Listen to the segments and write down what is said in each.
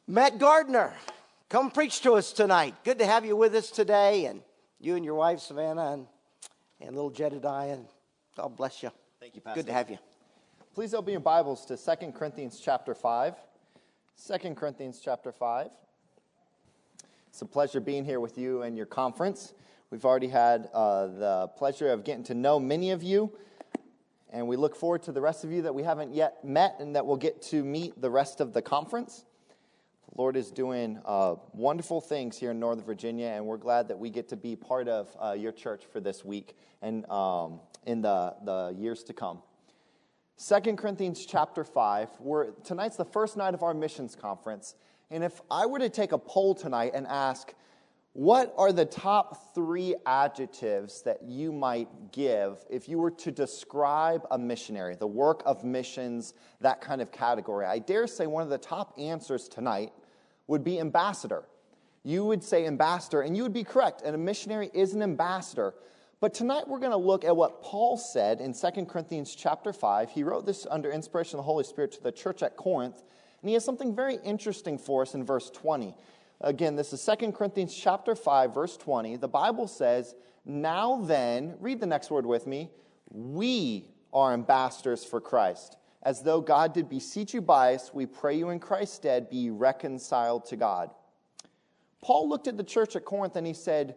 Matt Gardner, come preach to us tonight. Good to have you with us today, and you and your wife, Savannah, and little Jedediah. God bless you. Thank you, Pastor. Good to have you. Please open your Bibles to 2 Corinthians chapter 5. 2 Corinthians chapter 5. It's a pleasure being here with you and your conference. We've already had the pleasure of getting to know many of you, and we look forward to the rest of you that we haven't yet met and that we'll get to meet the rest of the conference. The Lord is doing wonderful things here in Northern Virginia, and we're glad that we get to be part of your church for this week and in the years to come. 2 Corinthians chapter 5. Tonight's the first night of our missions conference, and if I were to take a poll tonight and ask, what are the top 3 adjectives that you might give if you were to describe a missionary, the work of missions, that kind of category? I dare say one of the top answers tonight would be ambassador. You would say ambassador, and you would be correct, and a missionary is an ambassador. But tonight we're going to look at what Paul said in 2 Corinthians chapter 5. He wrote this under inspiration of the Holy Spirit to the church at Corinth, and he has something very interesting for us in verse 20. Again, this is 2 Corinthians chapter 5, verse 20. The Bible says, "Now then," read the next word with me, "we are ambassadors for Christ. As though God did beseech you by us, we pray you in Christ's stead, be reconciled to God." Paul looked at the church at Corinth and he said,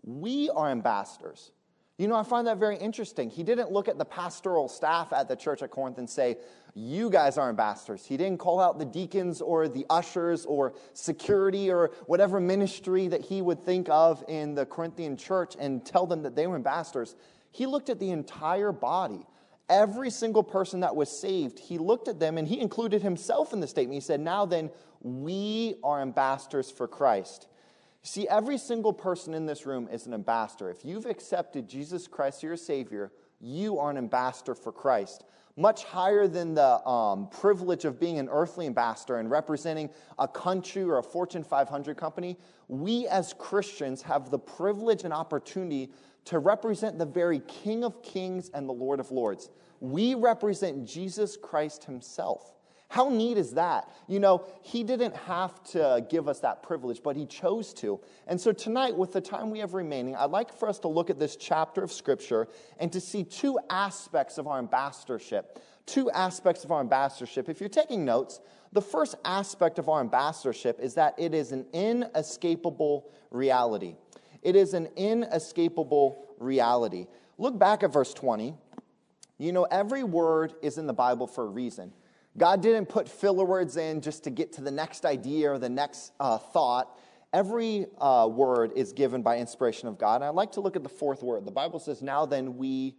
we are ambassadors. You know, I find that very interesting. He didn't look at the pastoral staff at the church at Corinth and say, you guys are ambassadors. He didn't call out the deacons or the ushers or security or whatever ministry that he would think of in the Corinthian church and tell them that they were ambassadors. He looked at the entire body. Every single person that was saved, he looked at them and he included himself in the statement. He said, now then, we are ambassadors for Christ. See, every single person in this room is an ambassador. If you've accepted Jesus Christ as your Savior, you are an ambassador for Christ. Much higher than the privilege of being an earthly ambassador and representing a country or a Fortune 500 company, we as Christians have the privilege and opportunity to represent the very King of Kings and the Lord of Lords. We represent Jesus Christ himself. How neat is that? You know, he didn't have to give us that privilege, but he chose to. And so tonight, with the time we have remaining, I'd like for us to look at this chapter of Scripture and to see 2 aspects of our ambassadorship. 2 aspects of our ambassadorship. If you're taking notes, the first aspect of our ambassadorship is that it is an inescapable reality. It is an inescapable reality. Look back at verse 20. You know, every word is in the Bible for a reason. God didn't put filler words in just to get to the next idea or the next thought. Every word is given by inspiration of God. And I'd like to look at the 4th word. The Bible says, now then we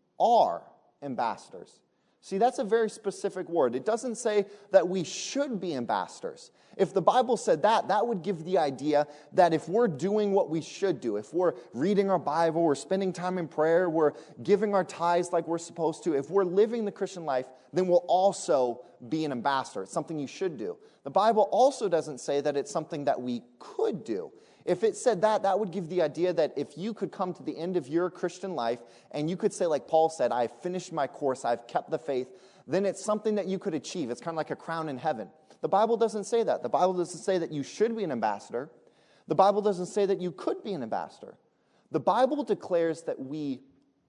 are ambassadors. See, that's a very specific word. It doesn't say that we should be ambassadors. If the Bible said that, that would give the idea that if we're doing what we should do, if we're reading our Bible, we're spending time in prayer, we're giving our tithes like we're supposed to, if we're living the Christian life, then we'll also be an ambassador. It's something you should do. The Bible also doesn't say that it's something that we could do. If it said that, that would give the idea that if you could come to the end of your Christian life and you could say, like Paul said, I've finished my course, I've kept the faith, then it's something that you could achieve. It's kind of like a crown in heaven. The Bible doesn't say that. The Bible doesn't say that you should be an ambassador. The Bible doesn't say that you could be an ambassador. The Bible declares that we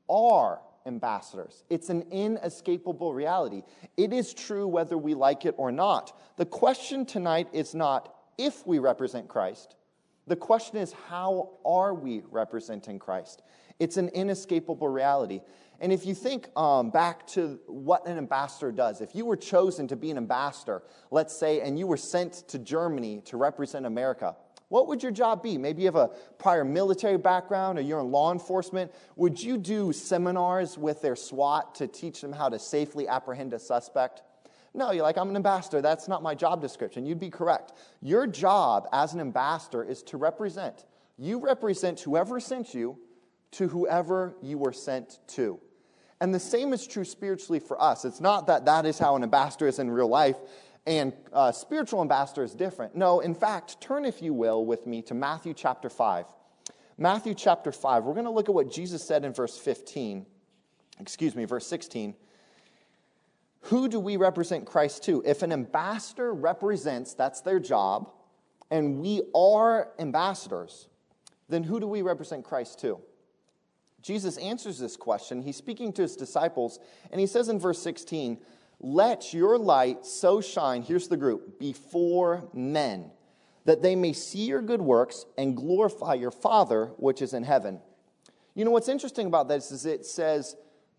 are ambassadors. It's an inescapable reality. It is true whether we like it or not. The question tonight is not if we represent Christ. The question is, how are we representing Christ? It's an inescapable reality. And if you think back to what an ambassador does, if you were chosen to be an ambassador, let's say, and you were sent to Germany to represent America, what would your job be? Maybe you have a prior military background or you're in law enforcement. Would you do seminars with their SWAT to teach them how to safely apprehend a suspect? No, you're like, I'm an ambassador. That's not my job description. You'd be correct. Your job as an ambassador is to represent. You represent whoever sent you to whoever you were sent to. And the same is true spiritually for us. It's not that that is how an ambassador is in real life and spiritual ambassador is different. No, in fact, turn, if you will, with me to Matthew chapter 5. Matthew chapter 5. We're going to look at what Jesus said in verse 16. Who do we represent Christ to? If an ambassador represents, that's their job, and we are ambassadors, then who do we represent Christ to? Jesus answers this question. He's speaking to his disciples, and he says in verse 16, let your light so shine, here's the group, before men, that they may see your good works and glorify your Father which is in heaven. You know, what's interesting about this is it says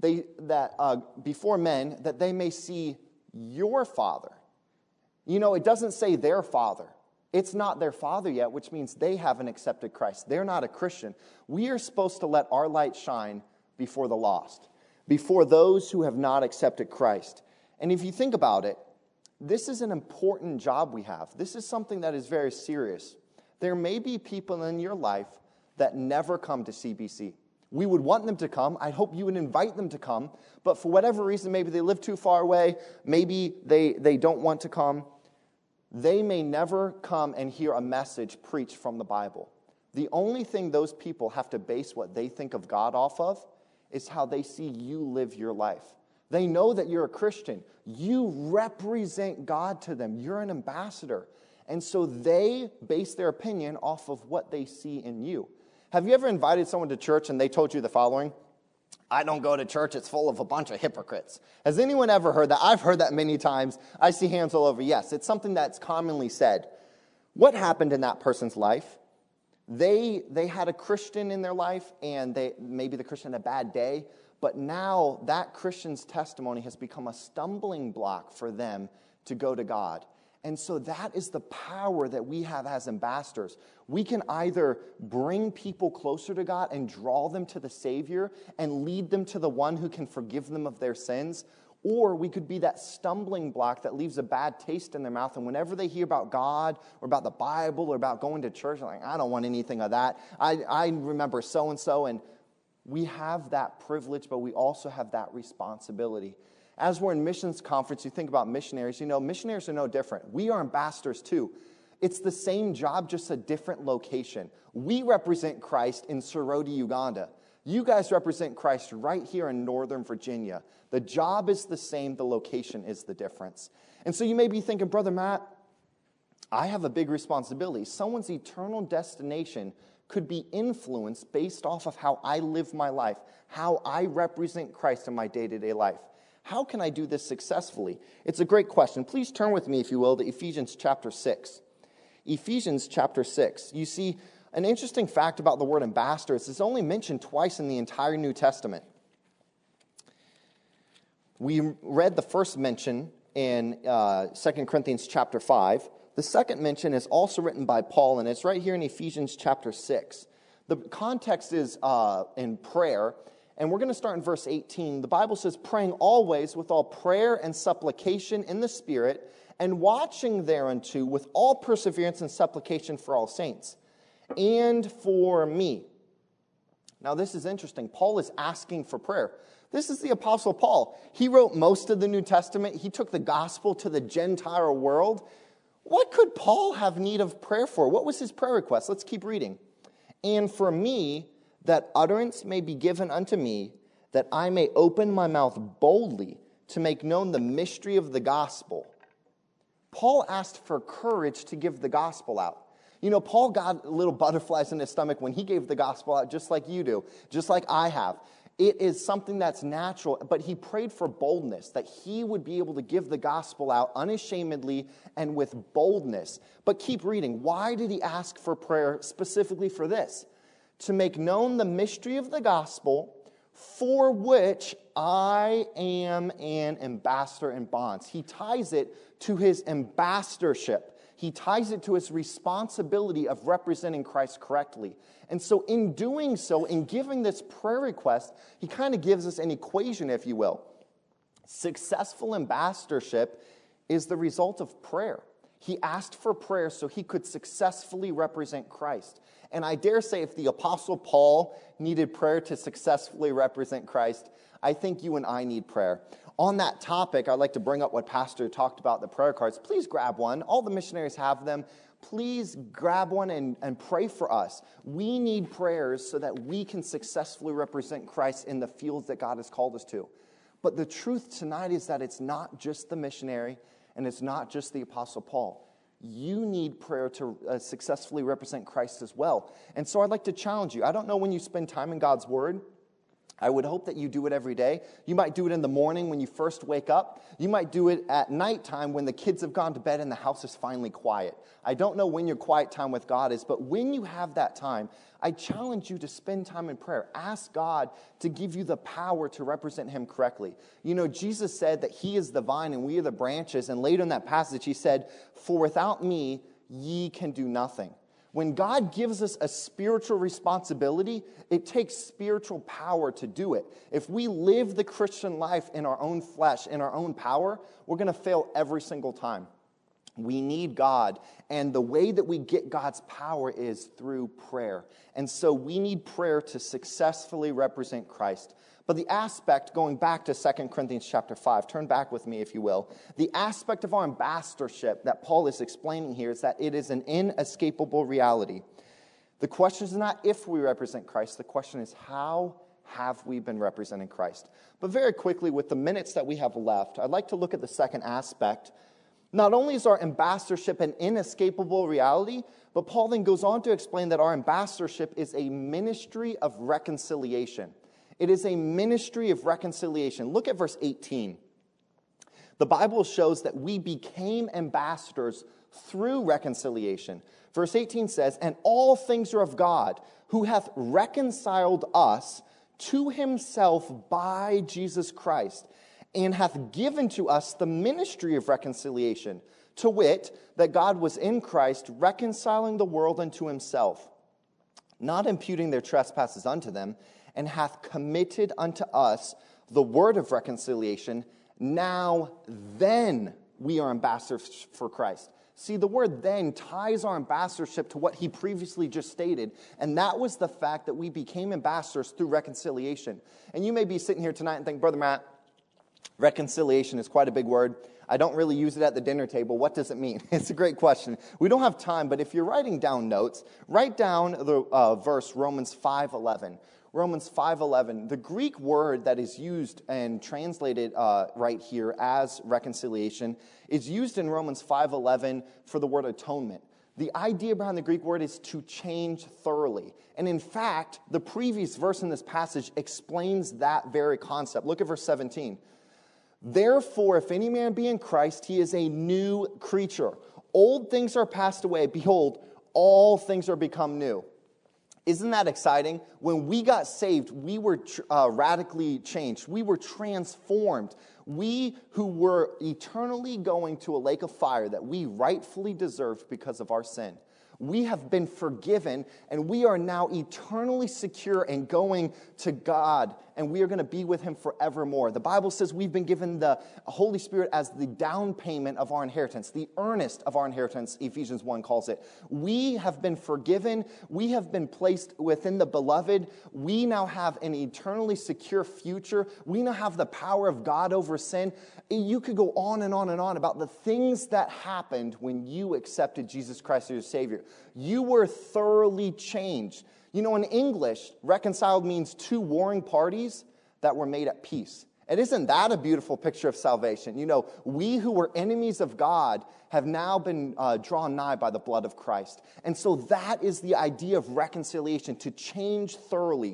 before men, that they may see your Father. You know, it doesn't say their Father. It's not their father yet, which means they haven't accepted Christ. They're not a Christian. We are supposed to let our light shine before the lost, before those who have not accepted Christ. And if you think about it, this is an important job we have. This is something that is very serious. There may be people in your life that never come to CBC. We would want them to come. I hope you would invite them to come. But for whatever reason, maybe they live too far away. Maybe they don't want to come. They may never come and hear a message preached from the Bible. The only thing those people have to base what they think of God off of is how they see you live your life. They know that you're a Christian. You represent God to them. You're an ambassador. And so they base their opinion off of what they see in you. Have you ever invited someone to church and they told you the following? I don't go to church, it's full of a bunch of hypocrites. Has anyone ever heard that? I've heard that many times. I see hands all over. Yes, it's something that's commonly said. What happened in that person's life? They had a Christian in their life, and maybe the Christian had a bad day, but now that Christian's testimony has become a stumbling block for them to go to God. And so that is the power that we have as ambassadors. We can either bring people closer to God and draw them to the Savior and lead them to the one who can forgive them of their sins, or we could be that stumbling block that leaves a bad taste in their mouth, and whenever they hear about God or about the Bible or about going to church, they're like, I don't want anything of that. I remember so-and-so, and we have that privilege, but we also have that responsibility. As we're in missions conference, you think about missionaries. You know, missionaries are no different. We are ambassadors too. It's the same job, just a different location. We represent Christ in Soroti, Uganda. You guys represent Christ right here in Northern Virginia. The job is the same. The location is the difference. And so you may be thinking, Brother Matt, I have a big responsibility. Someone's eternal destination could be influenced based off of how I live my life, how I represent Christ in my day-to-day life. How can I do this successfully? It's a great question. Please turn with me, if you will, to Ephesians chapter 6. Ephesians chapter 6. You see, an interesting fact about the word ambassador is it's only mentioned twice in the entire New Testament. We read the first mention in 2 Corinthians chapter 5. The second mention is also written by Paul, and it's right here in Ephesians chapter 6. The context is in prayer. And we're going to start in verse 18. The Bible says, praying always with all prayer and supplication in the Spirit, and watching thereunto with all perseverance and supplication for all saints, and for me. Now this is interesting. Paul is asking for prayer. This is the Apostle Paul. He wrote most of the New Testament. He took the gospel to the Gentile world. What could Paul have need of prayer for? What was his prayer request? Let's keep reading. And for me, that utterance may be given unto me, that I may open my mouth boldly to make known the mystery of the gospel. Paul asked for courage to give the gospel out. You know, Paul got little butterflies in his stomach when he gave the gospel out, just like you do, just like I have. It is something that's natural, but he prayed for boldness, that he would be able to give the gospel out unashamedly and with boldness. But keep reading. Why did he ask for prayer specifically for this? To make known the mystery of the gospel, for which I am an ambassador in bonds. He ties it to his ambassadorship. He ties it to his responsibility of representing Christ correctly. And so in doing so, in giving this prayer request, he kind of gives us an equation, if you will. Successful ambassadorship is the result of prayer. He asked for prayer so he could successfully represent Christ. And I dare say if the Apostle Paul needed prayer to successfully represent Christ, I think you and I need prayer. On that topic, I'd like to bring up what Pastor talked about, the prayer cards. Please grab one. All the missionaries have them. Please grab one and pray for us. We need prayers so that we can successfully represent Christ in the fields that God has called us to. But the truth tonight is that it's not just the missionary and it's not just the Apostle Paul. You need prayer to successfully represent Christ as well. And so I'd like to challenge you. I don't know when you spend time in God's Word. I would hope that you do it every day. You might do it in the morning when you first wake up. You might do it at nighttime when the kids have gone to bed and the house is finally quiet. I don't know when your quiet time with God is, but when you have that time, I challenge you to spend time in prayer. Ask God to give you the power to represent Him correctly. You know, Jesus said that He is the vine and we are the branches. And later in that passage, He said, "For without me, ye can do nothing." When God gives us a spiritual responsibility, it takes spiritual power to do it. If we live the Christian life in our own flesh, in our own power, we're going to fail every single time. We need God, and the way that we get God's power is through prayer. And so we need prayer to successfully represent Christ. But the aspect, going back to 2 Corinthians chapter 5, turn back with me if you will, the aspect of our ambassadorship that Paul is explaining here is that it is an inescapable reality. The question is not if we represent Christ, the question is how have we been representing Christ? But very quickly, with the minutes that we have left, I'd like to look at the second aspect. Not only is our ambassadorship an inescapable reality, but Paul then goes on to explain that our ambassadorship is a ministry of reconciliation. It is a ministry of reconciliation. Look at verse 18. The Bible shows that we became ambassadors through reconciliation. Verse 18 says, "And all things are of God, who hath reconciled us to Himself by Jesus Christ, and hath given to us the ministry of reconciliation, to wit, that God was in Christ reconciling the world unto Himself, not imputing their trespasses unto them, and hath committed unto us the word of reconciliation. Now then we are ambassadors for Christ." See, the word "then" ties our ambassadorship to what he previously just stated, and that was the fact that we became ambassadors through reconciliation. And you may be sitting here tonight and think, "Brother Matt, reconciliation is quite a big word. I don't really use it at the dinner table. What does it mean?" It's a great question. We don't have time, but if you're writing down notes, write down the verse Romans 5:11. Romans 5:11, the Greek word that is used and translated right here as reconciliation is used in Romans 5:11 for the word atonement. The idea behind the Greek word is to change thoroughly. And in fact, the previous verse in this passage explains that very concept. Look at verse 17. "Therefore, if any man be in Christ, he is a new creature. Old things are passed away. Behold, all things are become new." Isn't that exciting? When we got saved, we were radically changed. We were transformed. We who were eternally going to a lake of fire that we rightfully deserved because of our sin. We have been forgiven, and we are now eternally secure and going to God, and we are going to be with Him forevermore. The Bible says we've been given the Holy Spirit as the down payment of our inheritance, the earnest of our inheritance, Ephesians 1 calls it. We have been forgiven. We have been placed within the beloved. We now have an eternally secure future. We now have the power of God over sin. You could go on and on and on about the things that happened when you accepted Jesus Christ as your Savior. You were thoroughly changed. You know, in English, reconciled means two warring parties that were made at peace. And isn't that a beautiful picture of salvation? You know, we who were enemies of God have now been drawn nigh by the blood of Christ. And so that is the idea of reconciliation, to change thoroughly.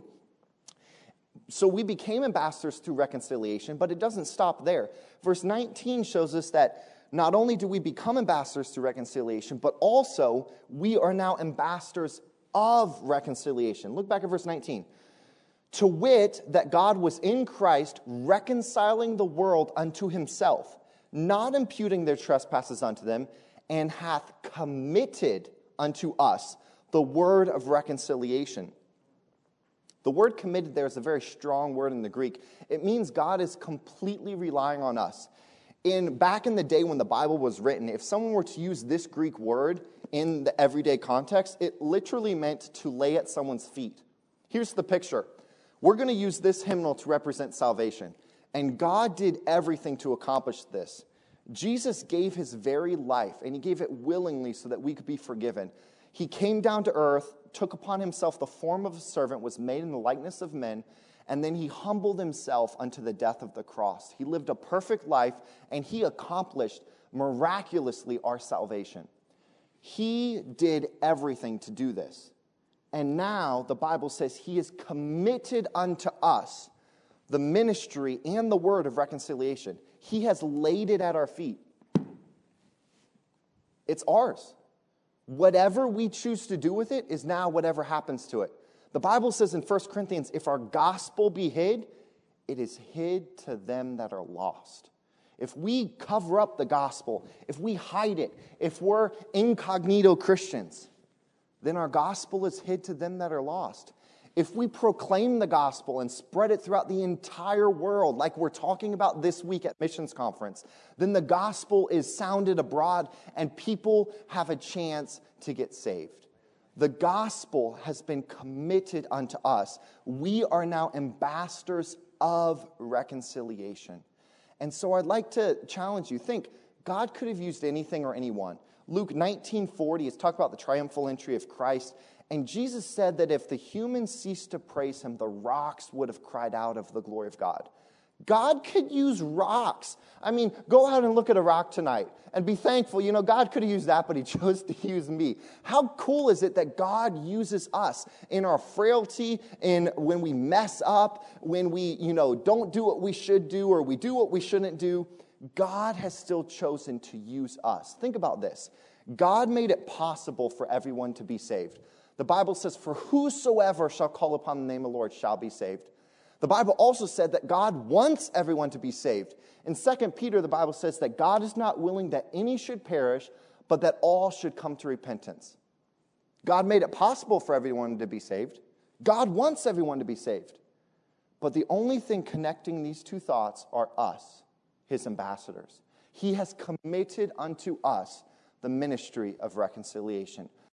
So we became ambassadors through reconciliation, but it doesn't stop there. Verse 19 shows us that not only do we become ambassadors through reconciliation, but also we are now ambassadors of reconciliation. Look back at verse 19. "To wit, that God was in Christ reconciling the world unto Himself, not imputing their trespasses unto them, and hath committed unto us the word of reconciliation." The word "committed" there is a very strong word in the Greek. It means God is completely relying on us. Back in the day when the Bible was written, if someone were to use this Greek word in the everyday context, it literally meant to lay at someone's feet. Here's the picture. We're going to use this hymnal to represent salvation. And God did everything to accomplish this. Jesus gave His very life, and He gave it willingly so that we could be forgiven. He came down to earth, took upon Himself the form of a servant, was made in the likeness of men, and then he humbled himself unto the death of the cross. He lived a perfect life, and he accomplished miraculously our salvation. He did everything to do this. And now the Bible says he is committed unto us the ministry and the word of reconciliation. He has laid it at our feet. It's ours. Whatever we choose to do with it is now whatever happens to it. The Bible says in 1 Corinthians, if our gospel be hid, it is hid to them that are lost. If we cover up the gospel, if we hide it, if we're incognito Christians, then our gospel is hid to them that are lost. If we proclaim the gospel and spread it throughout the entire world, like we're talking about this week at Missions Conference, then the gospel is sounded abroad and people have a chance to get saved. The gospel has been committed unto us. We are now ambassadors of reconciliation. And so I'd like to challenge you. Think, God could have used anything or anyone. Luke 19:40 is talking about the triumphal entry of Christ. And Jesus said that if the humans ceased to praise him, the rocks would have cried out of the glory of God. God could use rocks. I mean, go out and look at a rock tonight and be thankful. You know, God could have used that, but he chose to use me. How cool is it that God uses us in our frailty, in when we mess up, when we, don't do what we should do or we do what we shouldn't do? God has still chosen to use us. Think about this. God made it possible for everyone to be saved. The Bible says, for whosoever shall call upon the name of the Lord shall be saved. The Bible also said that God wants everyone to be saved. In 2 Peter, the Bible says that God is not willing that any should perish, but that all should come to repentance. God made it possible for everyone to be saved. God wants everyone to be saved. But the only thing connecting these two thoughts are us, his ambassadors. He has committed unto us the ministry of reconciliation.